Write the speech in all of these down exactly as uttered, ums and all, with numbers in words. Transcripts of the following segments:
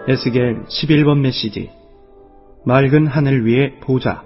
에스겔 십일 번 메시지 맑은 하늘 위의 보좌.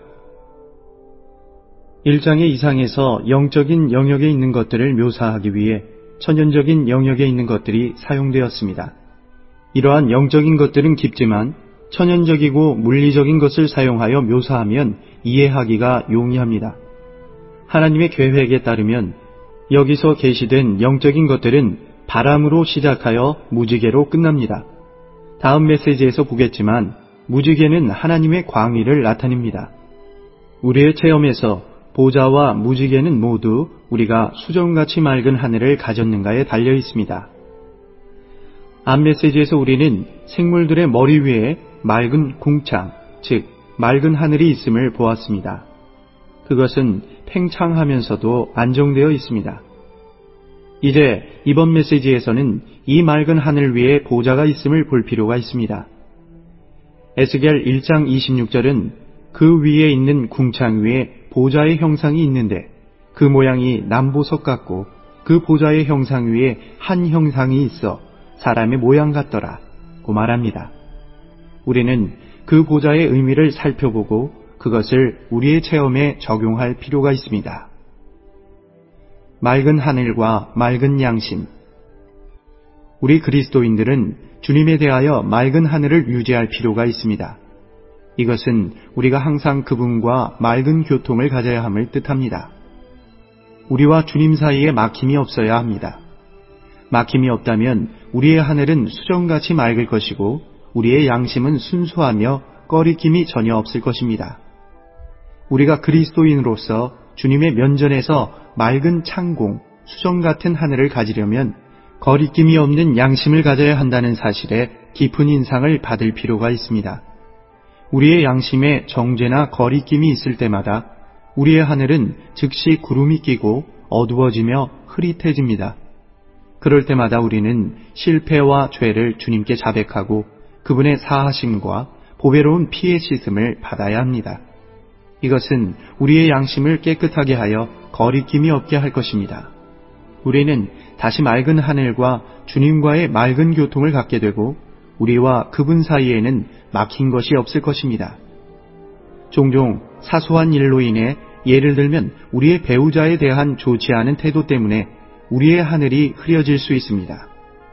일 장의 이상에서 영적인 영역에 있는 것들을 묘사하기 위해 천연적인 영역에 있는 것들이 사용되었습니다. 이러한 영적인 것들은 깊지만 천연적이고 물리적인 것을 사용하여 묘사하면 이해하기가 용이합니다. 하나님의 계획에 따르면 여기서 계시된 영적인 것들은 바람으로 시작하여 무지개로 끝납니다. 다음 메시지에서 보겠지만 무지개는 하나님의 광의를 나타냅니다. 우리의 체험에서 보좌와 무지개는 모두 우리가 수정같이 맑은 하늘을 가졌는가에 달려 있습니다. 앞 메시지에서 우리는 생물들의 머리 위에 맑은 궁창, 즉 맑은 하늘이 있음을 보았습니다. 그것은 팽창하면서도 안정되어 있습니다. 이제 이번 메시지에서는 이 맑은 하늘 위에 보좌가 있음을 볼 필요가 있습니다. 에스겔 일 장 이십육 절은 그 위에 있는 궁창 위에 보좌의 형상이 있는데 그 모양이 남보석 같고 그 보좌의 형상 위에 한 형상이 있어 사람의 모양 같더라 고 말합니다. 우리는 그 보좌의 의미를 살펴보고 그것을 우리의 체험에 적용할 필요가 있습니다. 맑은 하늘과 맑은 양심. 우리 그리스도인들은 주님에 대하여 맑은 하늘을 유지할 필요가 있습니다. 이것은 우리가 항상 그분과 맑은 교통을 가져야 함을 뜻합니다. 우리와 주님 사이에 막힘이 없어야 합니다. 막힘이 없다면 우리의 하늘은 수정같이 맑을 것이고 우리의 양심은 순수하며 꺼리낌이 전혀 없을 것입니다. 우리가 그리스도인으로서 주님의 면전에서 맑은 창공, 수정 같은 하늘을 가지려면 거리낌이 없는 양심을 가져야 한다는 사실에 깊은 인상을 받을 필요가 있습니다. 우리의 양심에 정죄나 거리낌이 있을 때마다 우리의 하늘은 즉시 구름이 끼고 어두워지며 흐릿해집니다. 그럴 때마다 우리는 실패와 죄를 주님께 자백하고 그분의 사하심과 보배로운 피의 씻음을 받아야 합니다. 이것은 우리의 양심을 깨끗하게 하여 거리낌이 없게 할 것입니다. 우리는 다시 맑은 하늘과 주님과의 맑은 교통을 갖게 되고 우리와 그분 사이에는 막힌 것이 없을 것입니다. 종종 사소한 일로 인해 예를 들면 우리의 배우자에 대한 좋지 않은 태도 때문에 우리의 하늘이 흐려질 수 있습니다.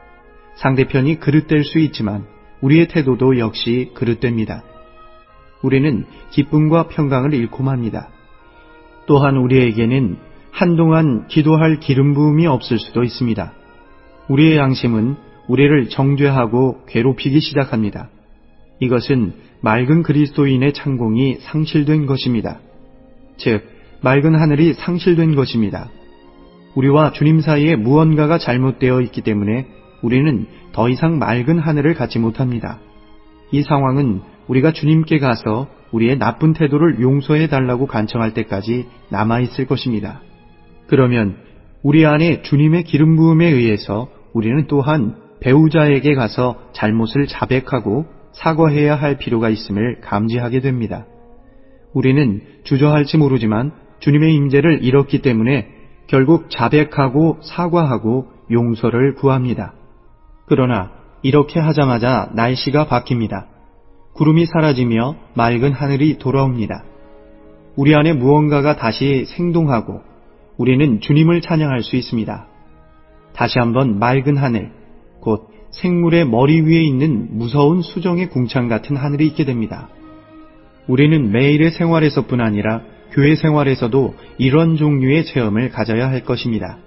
상대편이 그릇될 수 있지만 우리의 태도도 역시 그릇됩니다. 우리는 기쁨과 평강을 잃고 맙니다. 또한 우리에게는 한동안 기도할 기름 부음이 없을 수도 있습니다. 우리의 양심은 우리를 정죄하고 괴롭히기 시작합니다. 이것은 맑은 그리스도인의 창공이 상실된 것입니다. 즉, 맑은 하늘이 상실된 것입니다. 우리와 주님 사이에 무언가가 잘못되어 있기 때문에 우리는 더 이상 맑은 하늘을 갖지 못합니다. 이 상황은 우리가 주님께 가서 우리의 나쁜 태도를 용서해 달라고 간청할 때까지 남아있을 것입니다. 그러면 우리 안에 주님의 기름 부음에 의해서 우리는 또한 배우자에게 가서 잘못을 자백하고 사과해야 할 필요가 있음을 감지하게 됩니다. 우리는 주저할지 모르지만 주님의 임재를 잃었기 때문에 결국 자백하고 사과하고 용서를 구합니다. 그러나 이렇게 하자마자 날씨가 바뀝니다. 구름이 사라지며 맑은 하늘이 돌아옵니다. 우리 안에 무언가가 다시 생동하고 우리는 주님을 찬양할 수 있습니다. 다시 한번 맑은 하늘, 곧 생물의 머리 위에 있는 무서운 수정의 궁창 같은 하늘이 있게 됩니다. 우리는 매일의 생활에서뿐 아니라 교회 생활에서도 이런 종류의 체험을 가져야 할 것입니다.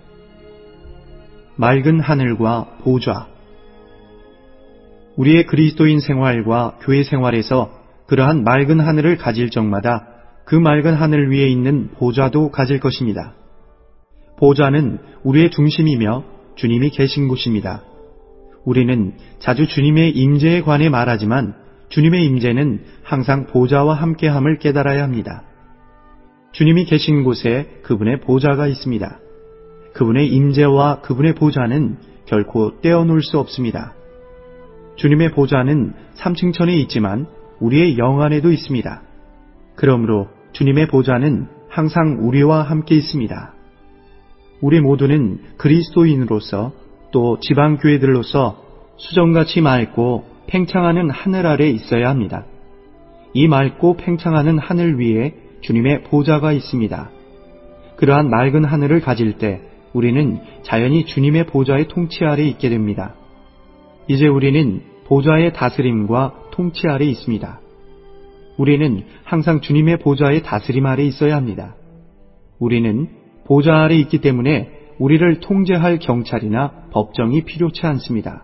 맑은 하늘과 보좌. 우리의 그리스도인 생활과 교회 생활에서 그러한 맑은 하늘을 가질 적마다 그 맑은 하늘 위에 있는 보좌도 가질 것입니다. 보좌는 우리의 중심이며 주님이 계신 곳입니다. 우리는 자주 주님의 임재에 관해 말하지만 주님의 임재는 항상 보좌와 함께함을 깨달아야 합니다. 주님이 계신 곳에 그분의 보좌가 있습니다. 그분의 임재와 그분의 보좌는 결코 떼어놓을 수 없습니다. 주님의 보좌는 삼층천에 있지만 우리의 영 안에도 있습니다. 그러므로 주님의 보좌는 항상 우리와 함께 있습니다. 우리 모두는 그리스도인으로서 또 지방교회들로서 수정같이 맑고 팽창하는 하늘 아래 있어야 합니다. 이 맑고 팽창하는 하늘 위에 주님의 보좌가 있습니다. 그러한 맑은 하늘을 가질 때 우리는 자연히 주님의 보좌의 통치 아래 있게 됩니다. 이제 우리는 보좌의 다스림과 통치 아래 있습니다. 우리는 항상 주님의 보좌의 다스림 아래 있어야 합니다. 우리는 보좌 아래 있기 때문에 우리를 통제할 경찰이나 법정이 필요치 않습니다.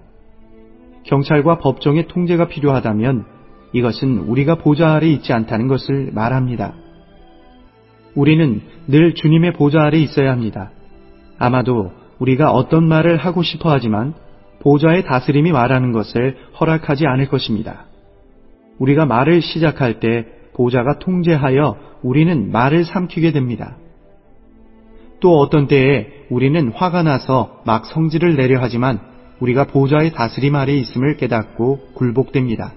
경찰과 법정의 통제가 필요하다면 이것은 우리가 보좌 아래 있지 않다는 것을 말합니다. 우리는 늘 주님의 보좌 아래 있어야 합니다. 아마도 우리가 어떤 말을 하고 싶어 하지만 보좌의 다스림이 말하는 것을 허락하지 않을 것입니다. 우리가 말을 시작할 때 보좌가 통제하여 우리는 말을 삼키게 됩니다. 또 어떤 때에 우리는 화가 나서 막 성질을 내려 하지만 우리가 보좌의 다스림 아래 있음을 깨닫고 굴복됩니다.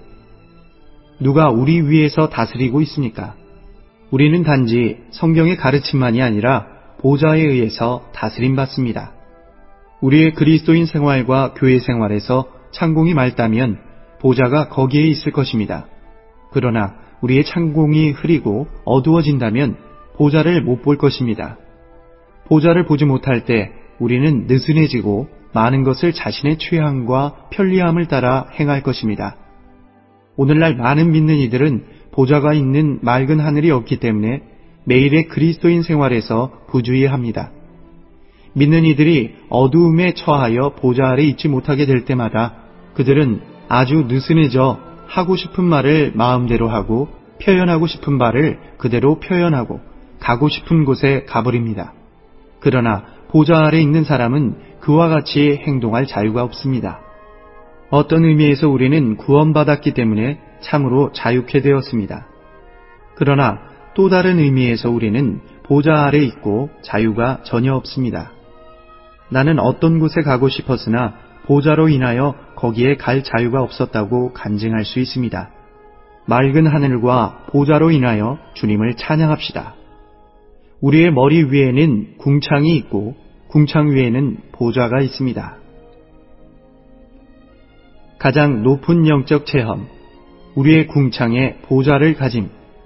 누가 우리 위에서 다스리고 있습니까? 우리는 단지 성경의 가르침만이 아니라 보좌에 의해서 다스림받습니다. 우리의 그리스도인 생활과 교회 생활에서 창공이 맑다면 보좌가 거기에 있을 것입니다. 그러나 우리의 창공이 흐리고 어두워진다면 보좌를 못 볼 것입니다. 보좌를 보지 못할 때 우리는 느슨해지고 많은 것을 자신의 취향과 편리함을 따라 행할 것입니다. 오늘날 많은 믿는 이들은 보좌가 있는 맑은 하늘이 없기 때문에 매일의 그리스도인 생활에서 부주의합니다. 믿는 이들이 어두움에 처하여 보좌 아래 있지 못하게 될 때마다 그들은 아주 느슨해져 하고 싶은 말을 마음대로 하고 표현하고 싶은 바를 그대로 표현하고 가고 싶은 곳에 가버립니다. 그러나 보좌 아래 있는 사람은 그와 같이 행동할 자유가 없습니다. 어떤 의미에서 우리는 구원받았기 때문에 참으로 자유케 되었습니다. 그러나 또 다른 의미에서 우리는 보좌 아래 있고 자유가 전혀 없습니다. 나는 어떤 곳에 가고 싶었으나 보좌로 인하여 거기에 갈 자유가 없었다고 간증할 수 있습니다. 맑은 하늘과 보좌로 인하여 주님을 찬양합시다. 우리의 머리 위에는 궁창이 있고 궁창 위에는 보좌가 있습니다. 가장 높은 영적 체험, 우리의 궁창에 보좌를 가짐.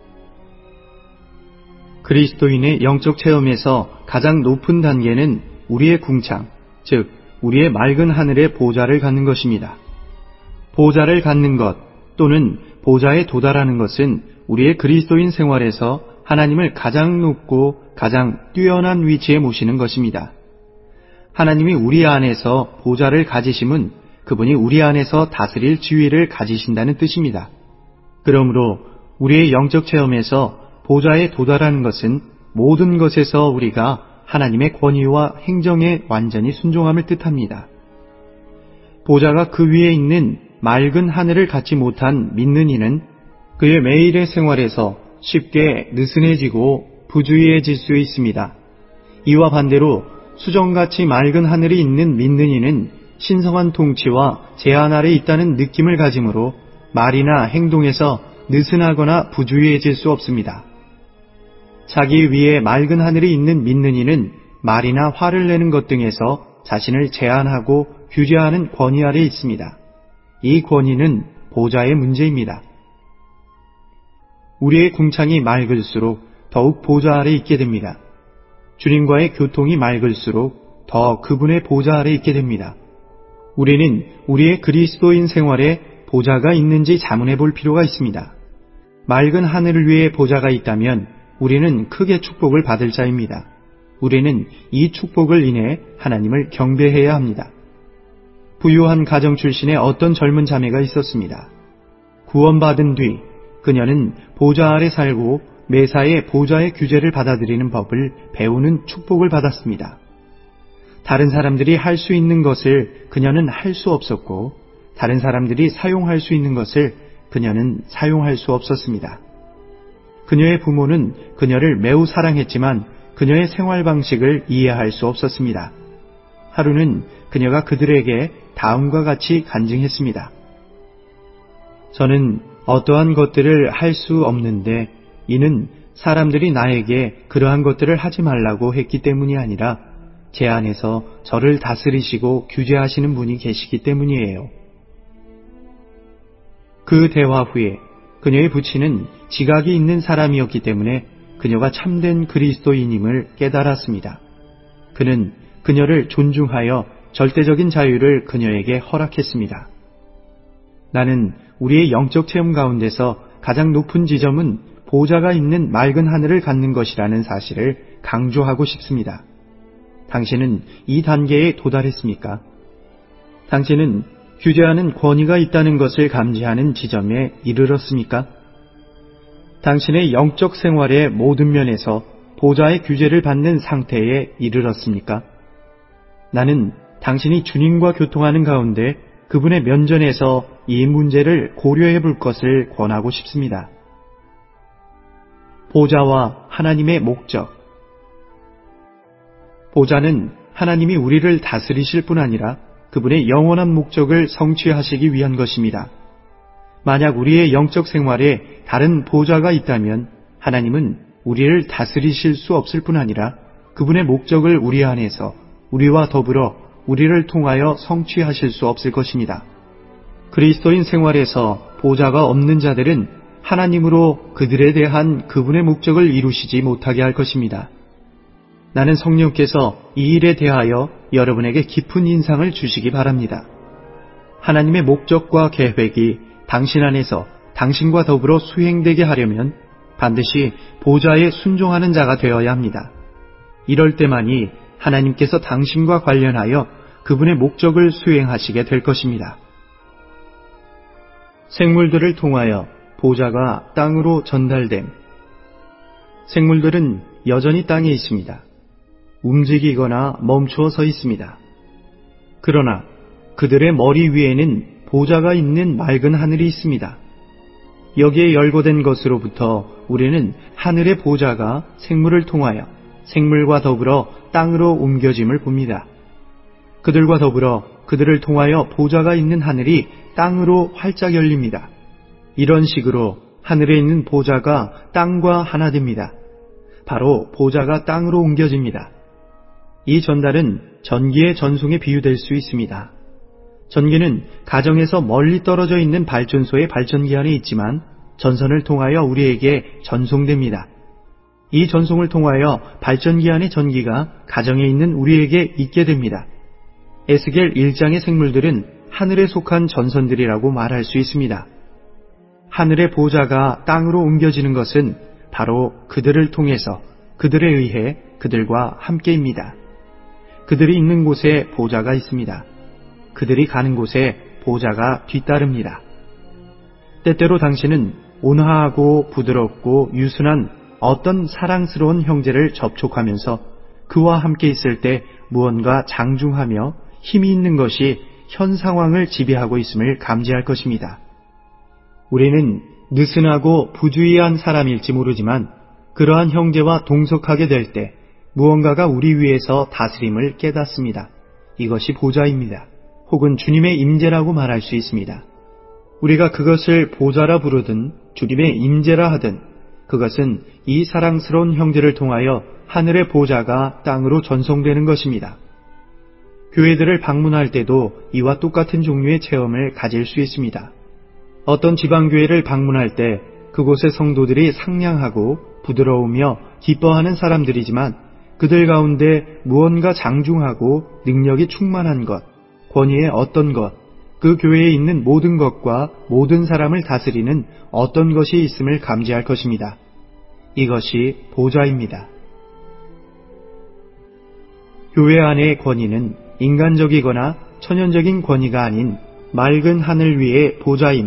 그리스도인의 영적 체험에서 가장 높은 단계는 우리의 궁창, 즉 우리의 맑은 하늘에 보좌를 갖는 것입니다. 보좌를 갖는 것 또는 보좌에 도달하는 것은 우리의 그리스도인 생활에서 하나님을 가장 높고 가장 뛰어난 위치에 모시는 것입니다. 하나님이 우리 안에서 보좌를 가지심은 그분이 우리 안에서 다스릴 지위를 가지신다는 뜻입니다. 그러므로 우리의 영적 체험에서 보좌에 도달하는 것은 모든 것에서 우리가 하나님의 권위와 행정에 완전히 순종함을 뜻합니다. 보좌가 그 위에 있는 맑은 하늘을 갖지 못한 믿는 이는 그의 매일의 생활에서 쉽게 느슨해지고 부주의해질 수 있습니다. 이와 반대로 수정같이 맑은 하늘이 있는 믿는 이는 신성한 통치와 제한 아래 있다는 느낌을 가지므로 말이나 행동에서 느슨하거나 부주의해질 수 없습니다. 자기 위에 맑은 하늘이 있는 믿는 이는 말이나 화를 내는 것 등에서 자신을 제한하고 규제하는 권위 아래 있습니다. 이 권위는 보좌의 문제입니다. 우리의 궁창이 맑을수록 더욱 보좌 아래 있게 됩니다. 주님과의 교통이 맑을수록 더 그분의 보좌 아래 있게 됩니다. 우리는 우리의 그리스도인 생활에 보좌가 있는지 자문해 볼 필요가 있습니다. 맑은 하늘 위에 보좌가 있다면 우리는 크게 축복을 받을 자입니다. 우리는 이 축복을 인해 하나님을 경배해야 합니다. 부유한 가정 출신의 어떤 젊은 자매가 있었습니다. 구원받은 뒤 그녀는 보좌 아래 살고 매사에 보좌의 규제를 받아들이는 법을 배우는 축복을 받았습니다. 다른 사람들이 할 수 있는 것을 그녀는 할 수 없었고 다른 사람들이 사용할 수 있는 것을 그녀는 사용할 수 없었습니다. 그녀의 부모는 그녀를 매우 사랑했지만 그녀의 생활 방식을 이해할 수 없었습니다. 하루는 그녀가 그들에게 다음과 같이 간증했습니다. 저는 어떠한 것들을 할 수 없는데 이는 사람들이 나에게 그러한 것들을 하지 말라고 했기 때문이 아니라 제 안에서 저를 다스리시고 규제하시는 분이 계시기 때문이에요. 그 대화 후에 그녀의 부친은 지각이 있는 사람이었기 때문에 그녀가 참된 그리스도인임을 깨달았습니다. 그는 그녀를 존중하여 절대적인 자유를 그녀에게 허락했습니다. 나는 우리의 영적 체험 가운데서 가장 높은 지점은 보좌가 있는 맑은 하늘을 갖는 것이라는 사실을 강조하고 싶습니다. 당신은 이 단계에 도달했습니까? 당신은 규제하는 권위가 있다는 것을 감지하는 지점에 이르렀습니까? 당신의 영적 생활의 모든 면에서 보좌의 규제를 받는 상태에 이르렀습니까? 나는 당신이 주님과 교통하는 가운데 그분의 면전에서 이 문제를 고려해 볼 것을 권하고 싶습니다. 보좌와 하나님의 목적. 보좌는 하나님이 우리를 다스리실 뿐 아니라 그분의 영원한 목적을 성취하시기 위한 것입니다. 만약 우리의 영적 생활에 다른 보좌가 있다면 하나님은 우리를 다스리실 수 없을 뿐 아니라 그분의 목적을 우리 안에서 우리와 더불어 우리를 통하여 성취하실 수 없을 것입니다. 그리스도인 생활에서 보좌가 없는 자들은 하나님으로 그들에 대한 그분의 목적을 이루시지 못하게 할 것입니다. 나는 성령께서 이 일에 대하여 여러분에게 깊은 인상을 주시기 바랍니다. 하나님의 목적과 계획이 당신 안에서 당신과 더불어 수행되게 하려면 반드시 보좌에 순종하는 자가 되어야 합니다. 이럴 때만이 하나님께서 당신과 관련하여 그분의 목적을 수행하시게 될 것입니다. 생물들을 통하여 보좌가 땅으로 전달됨. 생물들은 여전히 땅에 있습니다. 움직이거나 멈추어 서 있습니다. 그러나 그들의 머리 위에는 보좌가 있는 맑은 하늘이 있습니다. 여기에 열거된 것으로부터 우리는 하늘의 보좌가 생물을 통하여 생물과 더불어 땅으로 옮겨짐을 봅니다. 그들과 더불어 그들을 통하여 보좌가 있는 하늘이 땅으로 활짝 열립니다. 이런 식으로 하늘에 있는 보좌가 땅과 하나 됩니다. 바로 보좌가 땅으로 옮겨집니다. 이 전달은 전기의 전송에 비유될 수 있습니다. 전기는 가정에서 멀리 떨어져 있는 발전소의 발전기 안에 있지만 전선을 통하여 우리에게 전송됩니다. 이 전송을 통하여 발전기 안의 전기가 가정에 있는 우리에게 있게 됩니다. 에스겔 일 장의 생물들은 하늘에 속한 전선들이라고 말할 수 있습니다. 하늘의 보좌가 땅으로 옮겨지는 것은 바로 그들을 통해서 그들에 의해 그들과 함께입니다. 그들이 있는 곳에 보좌가 있습니다. 그들이 가는 곳에 보좌가 뒤따릅니다. 때때로 당신은 온화하고 부드럽고 유순한 어떤 사랑스러운 형제를 접촉하면서 그와 함께 있을 때 무언가 장중하며 힘이 있는 것이 현 상황을 지배하고 있음을 감지할 것입니다. 우리는 느슨하고 부주의한 사람일지 모르지만 그러한 형제와 동석하게 될 때 무언가가 우리 위에서 다스림을 깨닫습니다. 이것이 보좌입니다. 혹은 주님의 임재라고 말할 수 있습니다. 우리가 그것을 보좌라 부르든 주님의 임재라 하든 그것은 이 사랑스러운 형제를 통하여 하늘의 보좌가 땅으로 전송되는 것입니다. 교회들을 방문할 때도 이와 똑같은 종류의 체험을 가질 수 있습니다. 어떤 지방교회를 방문할 때 그곳의 성도들이 상냥하고 부드러우며 기뻐하는 사람들이지만 그들 가운데 무언가 장중하고 능력이 충만한 것, 권위의 어떤 것, 그 교회에 있는 모든 것과 모든 사람을 다스리는 어떤 것이 있음을 감지할 것입니다. 이것이 보좌입니다. 교회 안의 권위는 인간적이거나 천연적인 권위가 아닌 맑은 하늘 위의 보좌임.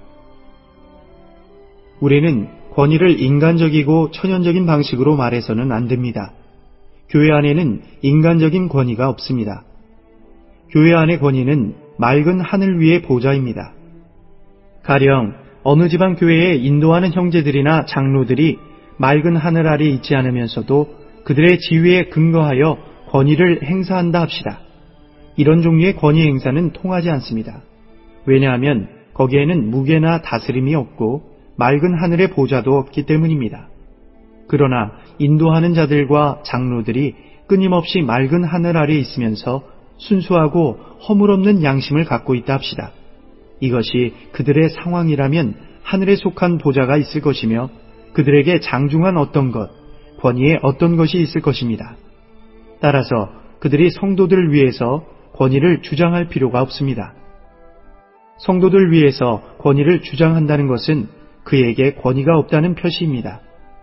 우리는 권위를 인간적이고 천연적인 방식으로 말해서는 안 됩니다. 교회 안에는 인간적인 권위가 없습니다. 교회 안의 권위는 맑은 하늘 위의 보좌입니다. 가령 어느 지방 교회에 인도하는 형제들이나 장로들이 맑은 하늘 아래 있지 않으면서도 그들의 지위에 근거하여 권위를 행사한다 합시다. 이런 종류의 권위 행사는 통하지 않습니다. 왜냐하면 거기에는 무게나 다스림이 없고 맑은 하늘의 보좌도 없기 때문입니다. 그러나 인도하는 자들과 장로들이 끊임없이 맑은 하늘 아래 있으면서 순수하고 허물없는 양심을 갖고 있다 합시다. 이것이 그들의 상황이라면 하늘에 속한 보좌가 있을 것이며 그들에게 장중한 어떤 것, 권위의 어떤 것이 있을 것입니다. 따라서 그들이 성도들을 위해서 권위를 주장할 필요가 없습니다. 성도들 위해서 권위를 주장한다는 것은 그에게 권위가 없다는 표시입니다.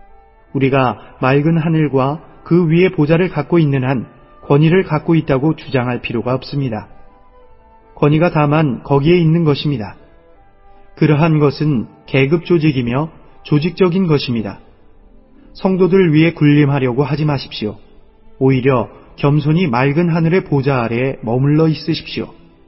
우리가 맑은 하늘과 그 위에 보좌를 갖고 있는 한 권위를 갖고 있다고 주장할 필요가 없습니다. 권위가 다만 거기에 있는 것입니다. 그러한 것은 계급 조직이며 조직적인 것입니다. 성도들 위해 군림하려고 하지 마십시오. 오히려 겸손히 맑은 하늘의 보좌 아래에 머물러 있으십시오.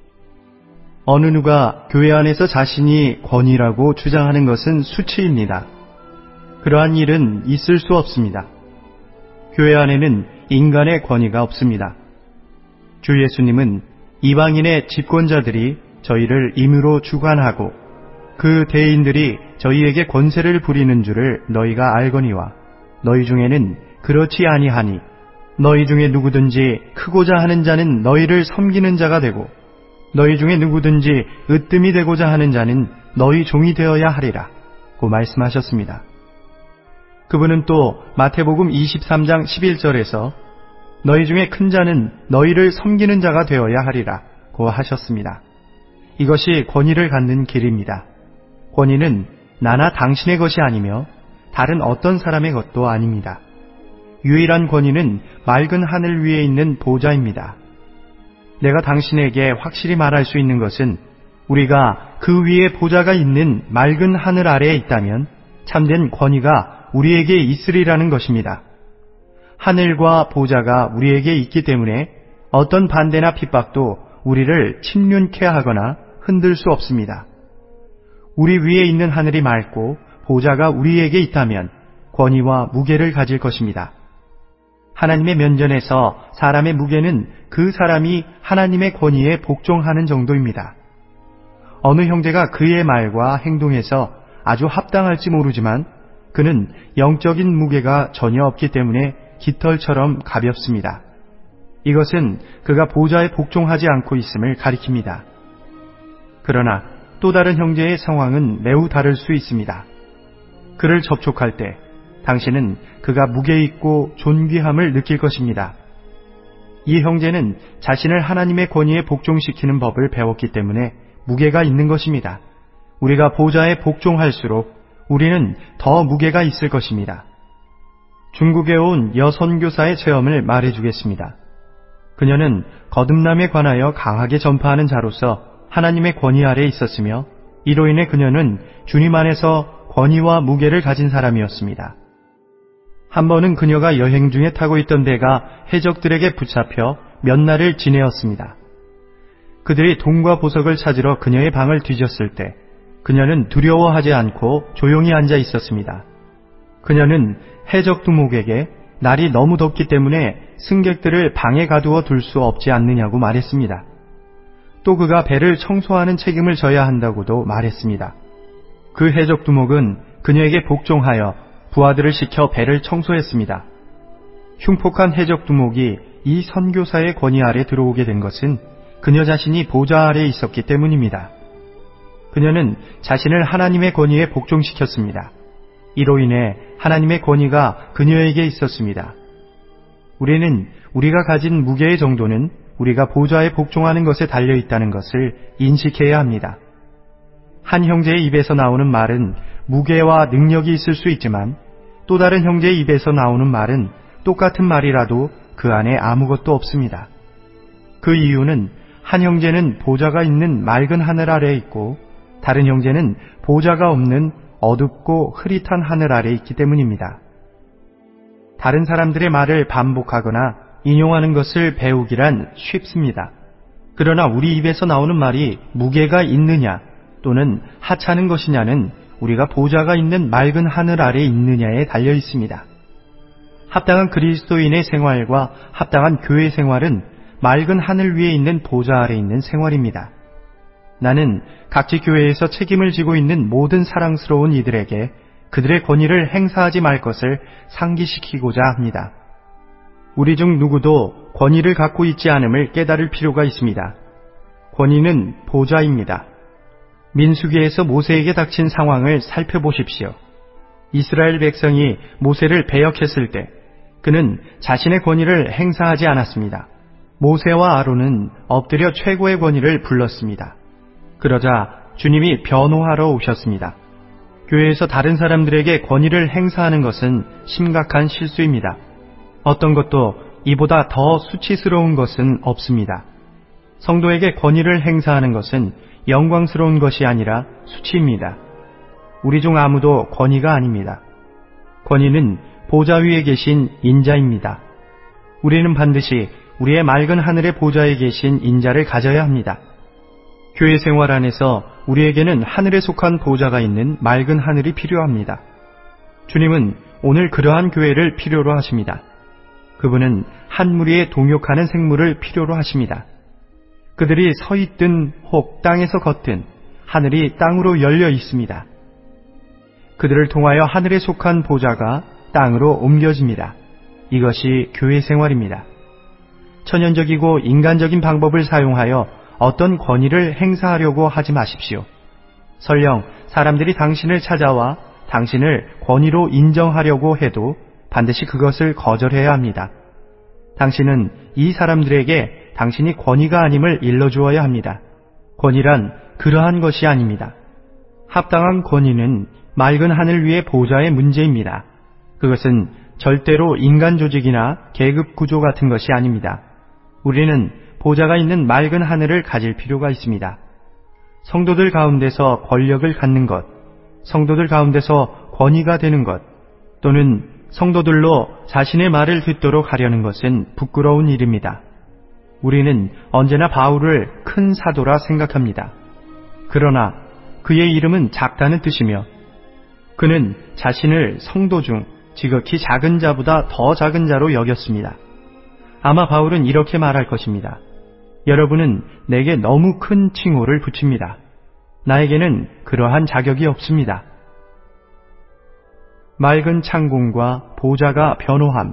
어느 누가 교회 안에서 자신이 권위라고 주장하는 것은 수치입니다. 그러한 일은 있을 수 없습니다. 교회 안에는 인간의 권위가 없습니다. 주 예수님은 이방인의 집권자들이 저희를 임으로 주관하고 그 대인들이 저희에게 권세를 부리는 줄을 너희가 알거니와 너희 중에는 그렇지 아니하니 너희 중에 누구든지 크고자 하는 자는 너희를 섬기는 자가 되고 너희 중에 누구든지 으뜸이 되고자 하는 자는 너희 종이 되어야 하리라 고 말씀하셨습니다. 그분은 또 마태복음 이십삼 장 십일 절에서 너희 중에 큰 자는 너희를 섬기는 자가 되어야 하리라 고 하셨습니다. 이것이 권위를 갖는 길입니다. 권위는 나나 당신의 것이 아니며 다른 어떤 사람의 것도 아닙니다. 유일한 권위는 맑은 하늘 위에 있는 보좌입니다. 내가 당신에게 확실히 말할 수 있는 것은 우리가 그 위에 보좌가 있는 맑은 하늘 아래에 있다면 참된 권위가 우리에게 있으리라는 것입니다. 하늘과 보좌가 우리에게 있기 때문에 어떤 반대나 핍박도 우리를 침륜케 하거나 흔들 수 없습니다. 우리 위에 있는 하늘이 맑고 보좌가 우리에게 있다면 권위와 무게를 가질 것입니다. 하나님의 면전에서 사람의 무게는 그 사람이 하나님의 권위에 복종하는 정도입니다. 어느 형제가 그의 말과 행동에서 아주 합당할지 모르지만 그는 영적인 무게가 전혀 없기 때문에 깃털처럼 가볍습니다. 이것은 그가 보좌에 복종하지 않고 있음을 가리킵니다. 그러나 또 다른 형제의 상황은 매우 다를 수 있습니다. 그를 접촉할 때 당신은 그가 무게 있고 존귀함을 느낄 것입니다. 이 형제는 자신을 하나님의 권위에 복종시키는 법을 배웠기 때문에 무게가 있는 것입니다. 우리가 보좌에 복종할수록 우리는 더 무게가 있을 것입니다. 중국에 온 여선교사의 체험을 말해주겠습니다. 그녀는 거듭남에 관하여 강하게 전파하는 자로서 하나님의 권위 아래에 있었으며 이로 인해 그녀는 주님 안에서 권위와 무게를 가진 사람이었습니다. 한 번은 그녀가 여행 중에 타고 있던 배가 해적들에게 붙잡혀 몇 날을 지내었습니다. 그들이 돈과 보석을 찾으러 그녀의 방을 뒤졌을 때 그녀는 두려워하지 않고 조용히 앉아 있었습니다. 그녀는 해적 두목에게 날이 너무 덥기 때문에 승객들을 방에 가두어 둘 수 없지 않느냐고 말했습니다. 또 그가 배를 청소하는 책임을 져야 한다고도 말했습니다. 그 해적 두목은 그녀에게 복종하여 부하들을 시켜 배를 청소했습니다. 흉폭한 해적 두목이 이 선교사의 권위 아래 들어오게 된 것은 그녀 자신이 보좌 아래에 있었기 때문입니다. 그녀는 자신을 하나님의 권위에 복종시켰습니다. 이로 인해 하나님의 권위가 그녀에게 있었습니다. 우리는 우리가 가진 무게의 정도는 우리가 보좌에 복종하는 것에 달려있다는 것을 인식해야 합니다. 한 형제의 입에서 나오는 말은 무게와 능력이 있을 수 있지만 또 다른 형제의 입에서 나오는 말은 똑같은 말이라도 그 안에 아무것도 없습니다. 그 이유는 한 형제는 보좌가 있는 맑은 하늘 아래에 있고 다른 형제는 보좌가 없는 어둡고 흐릿한 하늘 아래에 있기 때문입니다. 다른 사람들의 말을 반복하거나 인용하는 것을 배우기란 쉽습니다. 그러나 우리 입에서 나오는 말이 무게가 있느냐 또는 하찮은 것이냐는 우리가 보좌가 있는 맑은 하늘 아래에 있느냐에 달려 있습니다. 합당한 그리스도인의 생활과 합당한 교회 생활은 맑은 하늘 위에 있는 보좌 아래에 있는 생활입니다. 나는 각지 교회에서 책임을 지고 있는 모든 사랑스러운 이들에게 그들의 권위를 행사하지 말 것을 상기시키고자 합니다. 우리 중 누구도 권위를 갖고 있지 않음을 깨달을 필요가 있습니다. 권위는 보좌입니다. 민수기에서 모세에게 닥친 상황을 살펴보십시오. 이스라엘 백성이 모세를 배역했을 때 그는 자신의 권위를 행사하지 않았습니다. 모세와 아론은 엎드려 최고의 권위를 불렀습니다. 그러자 주님이 변호하러 오셨습니다. 교회에서 다른 사람들에게 권위를 행사하는 것은 심각한 실수입니다. 어떤 것도 이보다 더 수치스러운 것은 없습니다. 성도에게 권위를 행사하는 것은 영광스러운 것이 아니라 수치입니다. 우리 중 아무도 권위가 아닙니다. 권위는 보좌 위에 계신 인자입니다. 우리는 반드시 우리의 맑은 하늘의 보좌에 계신 인자를 가져야 합니다. 교회 생활 안에서 우리에게는 하늘에 속한 보좌가 있는 맑은 하늘이 필요합니다. 주님은 오늘 그러한 교회를 필요로 하십니다. 그분은 한 무리의 동역하는 생물을 필요로 하십니다. 그들이 서 있든 혹 땅에서 걷든 하늘이 땅으로 열려 있습니다. 그들을 통하여 하늘에 속한 보좌가 땅으로 옮겨집니다. 이것이 교회 생활입니다. 천연적이고 인간적인 방법을 사용하여 어떤 권위를 행사하려고 하지 마십시오. 설령 사람들이 당신을 찾아와 당신을 권위로 인정하려고 해도 반드시 그것을 거절해야 합니다. 당신은 이 사람들에게 당신이 권위가 아님을 일러주어야 합니다. 권위란 그러한 것이 아닙니다. 합당한 권위는 맑은 하늘 위의 보좌의 문제입니다. 그것은 절대로 인간 조직이나 계급 구조 같은 것이 아닙니다. 우리는 보좌가 있는 맑은 하늘을 가질 필요가 있습니다. 성도들 가운데서 권력을 갖는 것, 성도들 가운데서 권위가 되는 것, 또는 성도들로 자신의 말을 듣도록 하려는 것은 부끄러운 일입니다. 우리는 언제나 바울을 큰 사도라 생각합니다. 그러나 그의 이름은 작다는 뜻이며 그는 자신을 성도 중 지극히 작은 자보다 더 작은 자로 여겼습니다. 아마 바울은 이렇게 말할 것입니다. 여러분은 내게 너무 큰 칭호를 붙입니다. 나에게는 그러한 자격이 없습니다. 맑은 창공과 보좌가 변호함.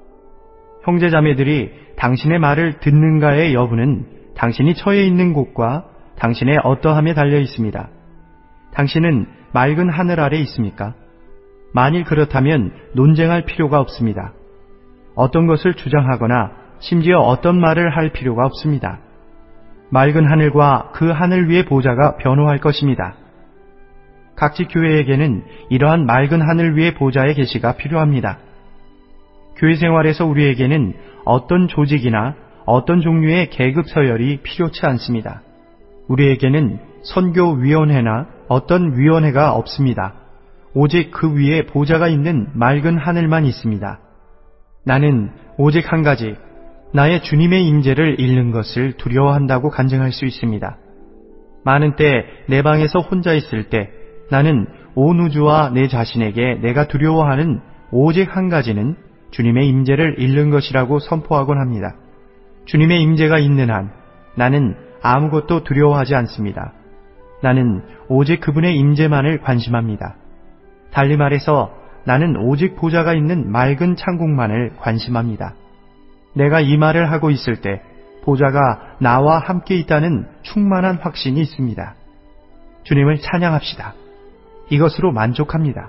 형제자매들이 당신의 말을 듣는가의 여부는 당신이 처해 있는 곳과 당신의 어떠함에 달려 있습니다. 당신은 맑은 하늘 아래 있습니까? 만일 그렇다면 논쟁할 필요가 없습니다. 어떤 것을 주장하거나 심지어 어떤 말을 할 필요가 없습니다. 맑은 하늘과 그 하늘 위의 보좌가 변호할 것입니다. 각지 교회에게는 이러한 맑은 하늘 위의 보좌의 계시가 필요합니다. 교회 생활에서 우리에게는 어떤 조직이나 어떤 종류의 계급 서열이 필요치 않습니다. 우리에게는 선교위원회나 어떤 위원회가 없습니다. 오직 그 위에 보좌가 있는 맑은 하늘만 있습니다. 나는 오직 한 가지, 나의 주님의 임재를 잃는 것을 두려워한다고 간증할 수 있습니다. 많은 때 내 방에서 혼자 있을 때 나는 온 우주와 내 자신에게 내가 두려워하는 오직 한 가지는 주님의 임재를 잃는 것이라고 선포하곤 합니다. 주님의 임재가 있는 한 나는 아무것도 두려워하지 않습니다. 나는 오직 그분의 임재만을 관심합니다. 달리 말해서 나는 오직 보좌가 있는 맑은 창공만을 관심합니다. 내가 이 말을 하고 있을 때 보좌가 나와 함께 있다는 충만한 확신이 있습니다. 주님을 찬양합시다. 이것으로 만족합니다.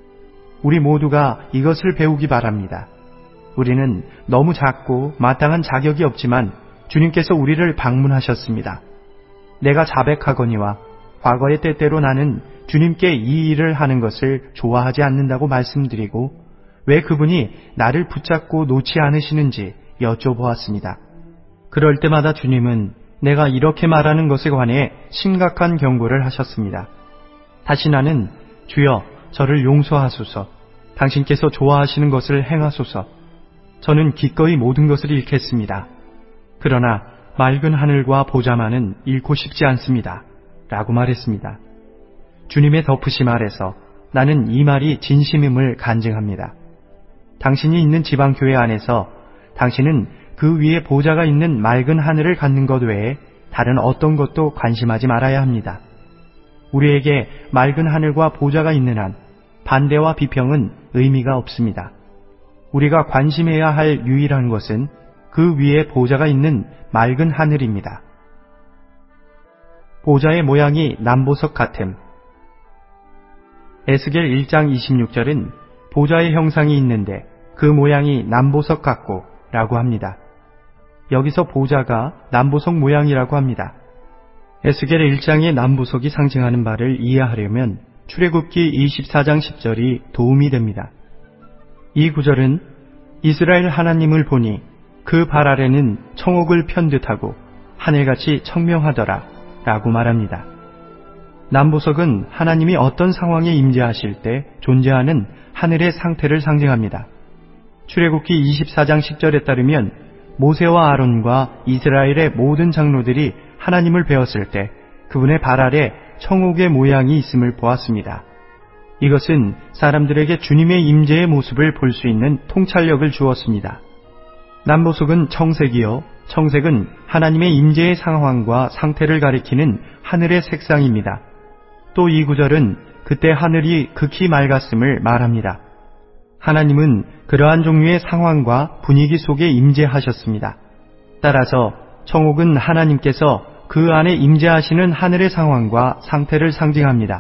우리 모두가 이것을 배우기 바랍니다. 우리는 너무 작고 마땅한 자격이 없지만 주님께서 우리를 방문하셨습니다. 내가 자백하거니와 과거의 때때로 나는 주님께 이 일을 하는 것을 좋아하지 않는다고 말씀드리고 왜 그분이 나를 붙잡고 놓지 않으시는지 여쭤보았습니다. 그럴 때마다 주님은 내가 이렇게 말하는 것에 관해 심각한 경고를 하셨습니다. 다시 나는 주여 저를 용서하소서, 당신께서 좋아하시는 것을 행하소서, 저는 기꺼이 모든 것을 잃겠습니다. 그러나 맑은 하늘과 보좌만은 잃고 싶지 않습니다. 라고 말했습니다. 주님의 덮으심 아래서 나는 이 말이 진심임을 간증합니다. 당신이 있는 지방교회 안에서 당신은 그 위에 보좌가 있는 맑은 하늘을 갖는 것 외에 다른 어떤 것도 관심하지 말아야 합니다. 우리에게 맑은 하늘과 보좌가 있는 한 반대와 비평은 의미가 없습니다. 우리가 관심해야 할 유일한 것은 그 위에 보좌가 있는 맑은 하늘입니다. 보좌의 모양이 남보석 같음. 에스겔 일 장 이십육 절은 보좌의 형상이 있는데 그 모양이 남보석 같고 라고 합니다. 여기서 보좌가 남보석 모양이라고 합니다. 에스겔 일 장의 남보석이 상징하는 바를 이해하려면 출애굽기 이십사 장 십 절이 도움이 됩니다. 이 구절은 이스라엘 하나님을 보니 그 발 아래는 청옥을 편 듯하고 하늘같이 청명하더라 라고 말합니다. 남보석은 하나님이 어떤 상황에 임재하실 때 존재하는 하늘의 상태를 상징합니다. 출애굽기 이십사 장 십 절에 따르면 모세와 아론과 이스라엘의 모든 장로들이 하나님을 배웠을 때 그분의 발 아래 청옥의 모양이 있음을 보았습니다. 이것은 사람들에게 주님의 임재의 모습을 볼 수 있는 통찰력을 주었습니다. 남보석은 청색이요, 청색은 하나님의 임재의 상황과 상태를 가리키는 하늘의 색상입니다. 또 이 구절은 그때 하늘이 극히 맑았음을 말합니다. 하나님은 그러한 종류의 상황과 분위기 속에 임재하셨습니다. 따라서 청옥은 하나님께서 그 안에 임재하시는 하늘의 상황과 상태를 상징합니다.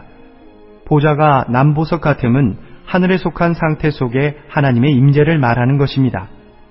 보좌가 남보석 같음은 하늘에 속한 상태 속에 하나님의 임재를 말하는 것입니다.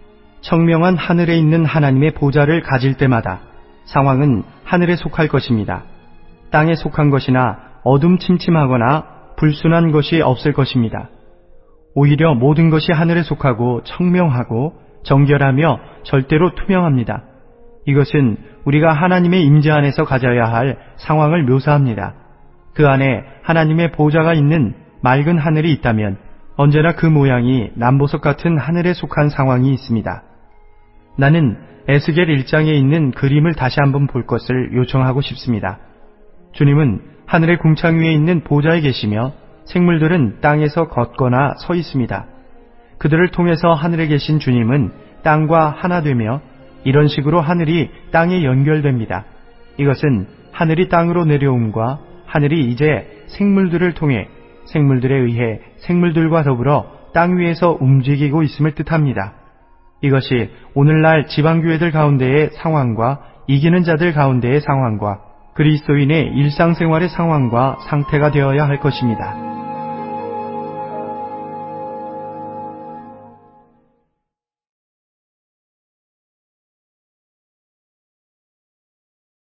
청명한 하늘에 있는 하나님의 보좌를 가질 때마다 상황은 하늘에 속할 것입니다. 땅에 속한 것이나 어둠침침하거나 불순한 것이 없을 것입니다. 오히려 모든 것이 하늘에 속하고 청명하고 정결하며 절대로 투명합니다. 이것은 우리가 하나님의 임재 안에서 가져야 할 상황을 묘사합니다. 그 안에 하나님의 보좌가 있는 맑은 하늘이 있다면 언제나 그 모양이 남보석 같은 하늘에 속한 상황이 있습니다. 나는 에스겔 일 장에 있는 그림을 다시 한번 볼 것을 요청하고 싶습니다. 주님은 하늘의 궁창 위에 있는 보좌에 계시며 생물들은 땅에서 걷거나 서 있습니다. 그들을 통해서 하늘에 계신 주님은 땅과 하나 되며 이런 식으로 하늘이 땅에 연결됩니다. 이것은 하늘이 땅으로 내려옴과 하늘이 이제 생물들을 통해 생물들에 의해 생물들과 더불어 땅 위에서 움직이고 있음을 뜻합니다. 이것이 오늘날 지방교회들 가운데의 상황과 이기는 자들 가운데의 상황과 그리스도인의 일상생활의 상황과 상태가 되어야 할 것입니다.